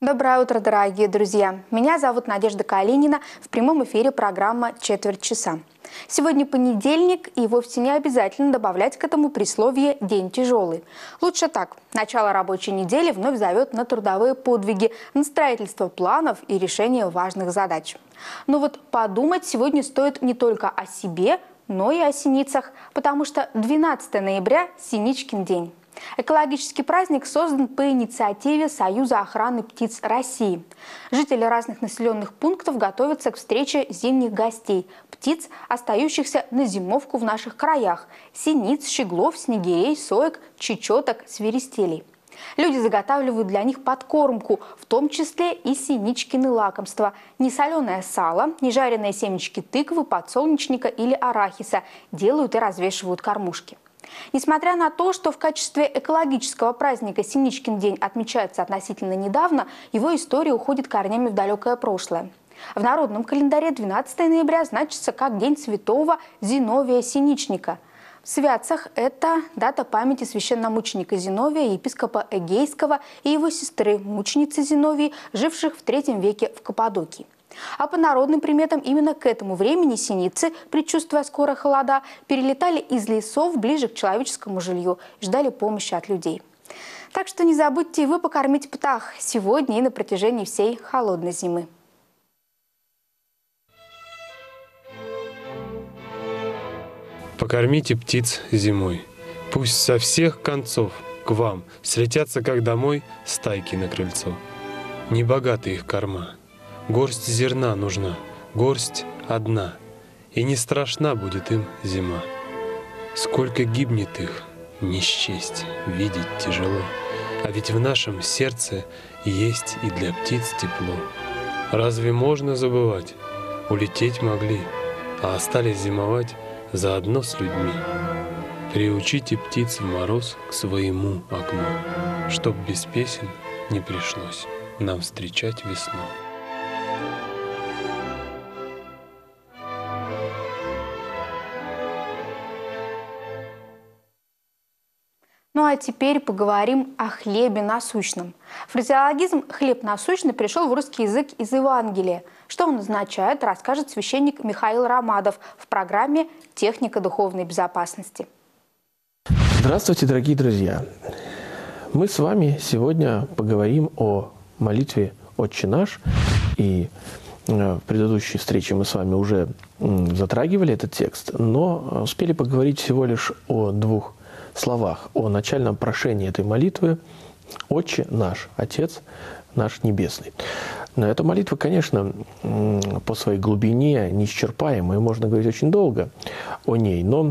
Доброе утро, дорогие друзья! Меня зовут Надежда Калинина. В прямом эфире программа «Четверть часа». Сегодня понедельник, и вовсе не обязательно добавлять к этому присловие «день тяжелый». Лучше так. Начало рабочей недели вновь зовет на трудовые подвиги, на строительство планов и решение важных задач. Но вот подумать сегодня стоит не только о себе, но и о синицах, потому что 12 ноября – Синичкин день. Экологический праздник создан по инициативе Союза охраны птиц России. Жители разных населенных пунктов готовятся к встрече зимних гостей – птиц, остающихся на зимовку в наших краях – синиц, щеглов, снегирей, соек, чечеток, свиристелей. Люди заготавливают для них подкормку, в том числе и синичкины лакомства. Не соленое сало, не жареные семечки тыквы, подсолнечника или арахиса делают и развешивают кормушки. Несмотря на то, что в качестве экологического праздника Синичкин день отмечается относительно недавно, его история уходит корнями в далекое прошлое. В народном календаре 12 ноября значится как День святого Зиновия Синичника. В святцах это дата памяти священномученика Зиновия, епископа Эгейского и его сестры, мученицы Зиновии, живших в III веке в Каппадокии. А по народным приметам именно к этому времени синицы, предчувствуя скоро холода, перелетали из лесов ближе к человеческому жилью и ждали помощи от людей. Так что не забудьте и вы покормить птах сегодня и на протяжении всей холодной зимы. Покормите птиц зимой. Пусть со всех концов к вам слетятся, как домой, стайки на крыльцо. Не богаты их корма. Горсть зерна нужна, горсть одна, и не страшна будет им зима. Сколько гибнет их, не счесть, видеть тяжело, а ведь в нашем сердце есть и для птиц тепло. Разве можно забывать? Улететь могли, а остались зимовать заодно с людьми. Приучите птиц в мороз к своему окну, чтоб без песен не пришлось нам встречать весну. Ну а теперь поговорим о хлебе насущном. Фразеологизм «хлеб насущный» пришел в русский язык из Евангелия. Что он означает, расскажет священник Михаил Ромадов в программе «Техника духовной безопасности». Здравствуйте, дорогие друзья! Мы с вами сегодня поговорим о молитве «Отче наш». И в предыдущей встрече мы с вами уже затрагивали этот текст, но успели поговорить всего лишь о двух словах, о начальном прошении этой молитвы «Отче наш, Отец наш Небесный». Но эта молитва, конечно, по своей глубине неисчерпаема, и можно говорить очень долго о ней. Но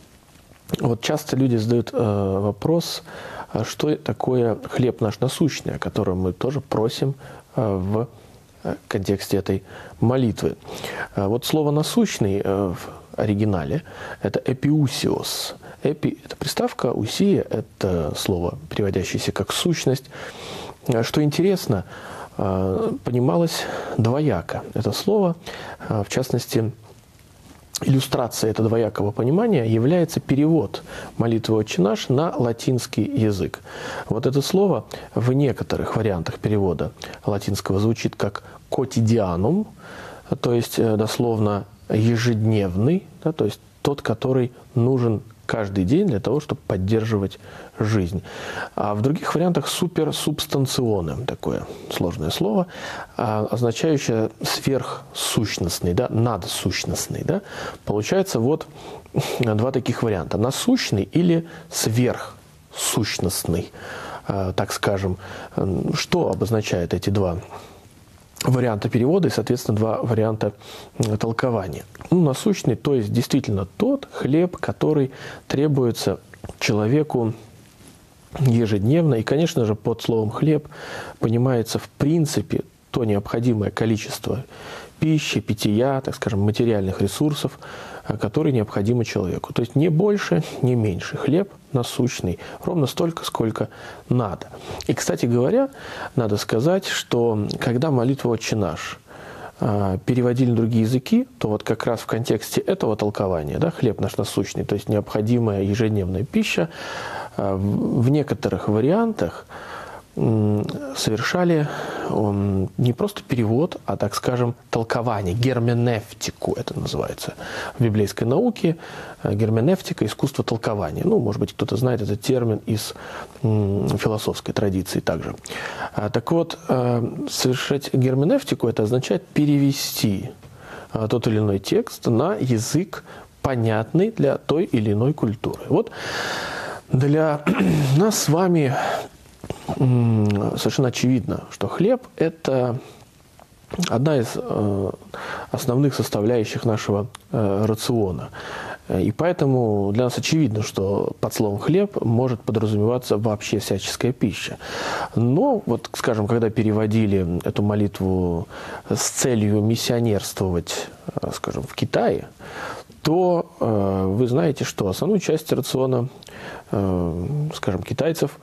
вот часто люди задают вопрос, что такое хлеб наш насущный, о котором мы тоже просим в контексте этой молитвы. Вот слово «насущный» в оригинале – это «эпиусиос». «Эпи» – это приставка, «усия» – это слово, переводящееся как «сущность». Что интересно, понималось двояко. Это слово, в частности, иллюстрацией этого двоякого понимания является перевод молитвы «Отче наш» на латинский язык. Вот это слово в некоторых вариантах перевода латинского звучит как «quotidianum», то есть дословно «ежедневный», да, то есть тот, который нужен каждый день для того, чтобы поддерживать жизнь. А в других вариантах суперсубстанционным, такое сложное слово, означающее сверхсущностный, да, надсущностный. Да. Получается вот два таких варианта. Насущный или сверхсущностный, так скажем. Что обозначает эти два варианта перевода и, соответственно, два варианта толкования. Насущный, то есть действительно тот хлеб, который требуется человеку ежедневно. И, конечно же, под словом «хлеб» понимается в принципе то необходимое количество пищи, питья, так скажем, материальных ресурсов, которые необходимы человеку. То есть не больше, не меньше. Хлеб насущный ровно столько, сколько надо. И, кстати говоря, надо сказать, что когда молитву «Отче наш» переводили на другие языки, то вот как раз в контексте этого толкования, да, хлеб наш насущный, то есть необходимая ежедневная пища, в некоторых вариантах совершали не просто перевод, а, так скажем, толкование, герменевтику это называется в библейской науке. Герменевтика – искусство толкования. Ну, может быть, кто-то знает этот термин из философской традиции также. Так вот, совершать герменевтику – это означает перевести тот или иной текст на язык, понятный для той или иной культуры. Вот для нас с вами совершенно очевидно, что хлеб – это одна из основных составляющих нашего рациона. И поэтому для нас очевидно, что под словом «хлеб» может подразумеваться вообще всяческая пища. Но, вот, скажем, когда переводили эту молитву с целью миссионерствовать, скажем, в Китае, то вы знаете, что основную часть рациона, скажем, китайцев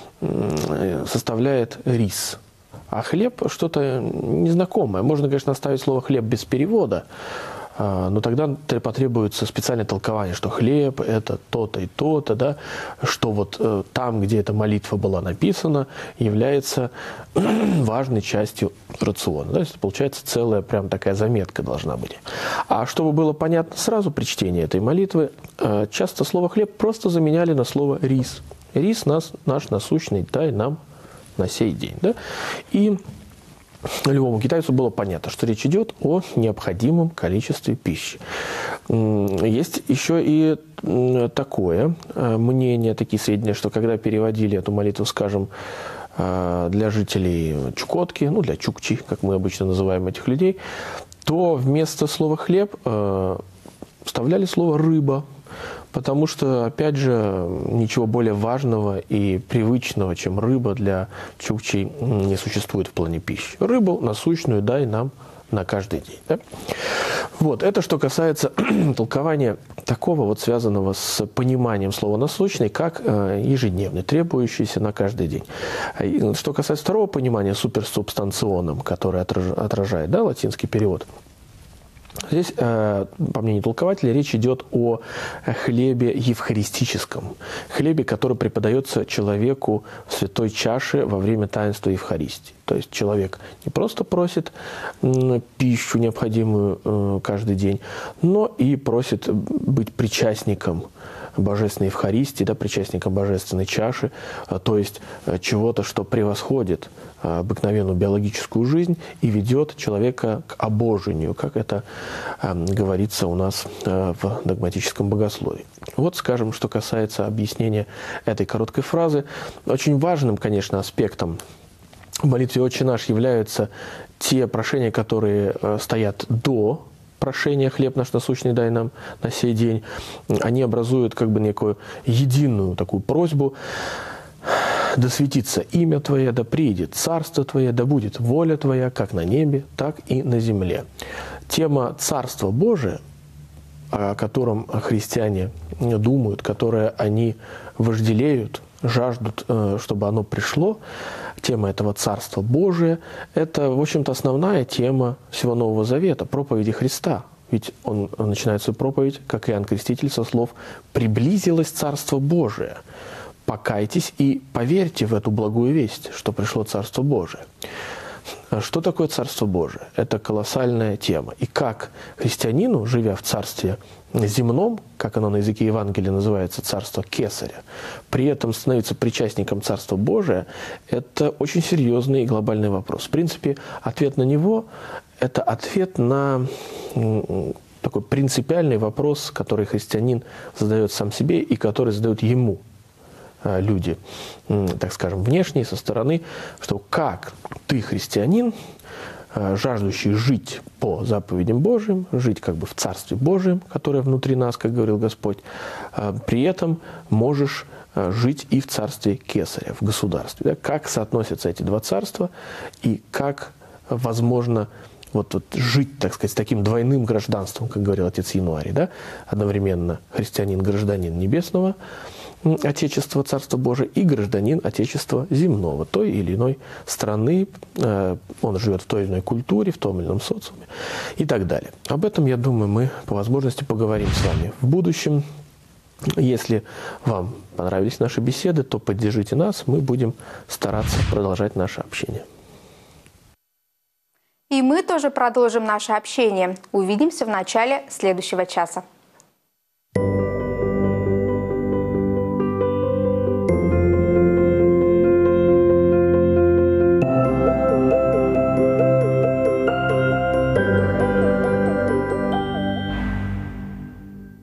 составляет рис. А хлеб – что-то незнакомое. Можно, конечно, оставить слово «хлеб» без перевода, но тогда потребуется специальное толкование, что хлеб – это то-то и то-то, да, что вот там, где эта молитва была написана, является важной частью рациона. Да, это получается целая прям такая заметка должна быть. А чтобы было понятно сразу при чтении этой молитвы, часто слово «хлеб» просто заменяли на слово «рис». Рис наш насущный дай нам на сей день. Да? И любому китайцу было понятно, что речь идет о необходимом количестве пищи. Есть еще и такое мнение, такие сведения, что когда переводили эту молитву, скажем, для жителей Чукотки, ну, для чукчи, как мы обычно называем этих людей, то вместо слова «хлеб» вставляли слово «рыба». Потому что, опять же, ничего более важного и привычного, чем рыба для чукчей, не существует в плане пищи. Рыбу насущную дай нам на каждый день. Да? Вот, это что касается толкования такого, вот связанного с пониманием слова «насущный», как ежедневный, требующийся на каждый день. Что касается второго понимания суперсубстанционным, который отражает, да, латинский перевод, здесь, по мнению толкователя, речь идет о хлебе евхаристическом, хлебе, который преподается человеку в святой чаше во время таинства Евхаристии. То есть человек не просто просит пищу, необходимую каждый день, но и просит быть причастником Божественной Евхаристии, да, причастником Божественной чаши, то есть чего-то, что превосходит обыкновенную биологическую жизнь и ведет человека к обожению, как это говорится у нас в догматическом богословии. Вот, скажем, что касается объяснения этой короткой фразы. Очень важным, конечно, аспектом в молитве «Отче наш» являются те прошения, которые стоят до прошения «Хлеб наш насущный дай нам на сей день». Они образуют как бы некую единую такую просьбу: «Да светится имя Твое, да приидет царство Твое, да будет воля Твоя, как на небе, так и на земле». Тема Царства Божия, о котором христиане думают, которое они вожделеют, жаждут, чтобы оно пришло, тема этого Царства Божия, это, в общем-то, основная тема всего Нового Завета, проповеди Христа. Ведь он начинает свою проповедь, как Иоанн Креститель, со слов «приблизилось Царство Божие». Покайтесь и поверьте в эту благую весть, что пришло Царство Божие. Что такое Царство Божие? Это колоссальная тема. И как христианину, живя в Царстве земном, как оно на языке Евангелия называется, Царство Кесаря, при этом становиться причастником Царства Божия, это очень серьезный и глобальный вопрос. В принципе, ответ на него – это ответ на такой принципиальный вопрос, который христианин задает сам себе и который задают ему люди, так скажем, внешние, со стороны, что как ты, христианин, жаждущий жить по заповедям Божьим, жить как бы в Царстве Божьем, которое внутри нас, как говорил Господь, при этом можешь жить и в Царстве Кесаря, в государстве. Да? Как соотносятся эти два царства и как возможно вот жить, так сказать, с таким двойным гражданством, как говорил отец Януарий, да? Одновременно христианин, гражданин небесного Отечества, Царства Божия, и гражданин Отечества земного, той или иной страны, он живет в той или иной культуре, в том или ином социуме и так далее. Об этом, я думаю, мы по возможности поговорим с вами в будущем. Если вам понравились наши беседы, то поддержите нас, мы будем стараться продолжать наше общение. И мы тоже продолжим наше общение. Увидимся в начале следующего часа.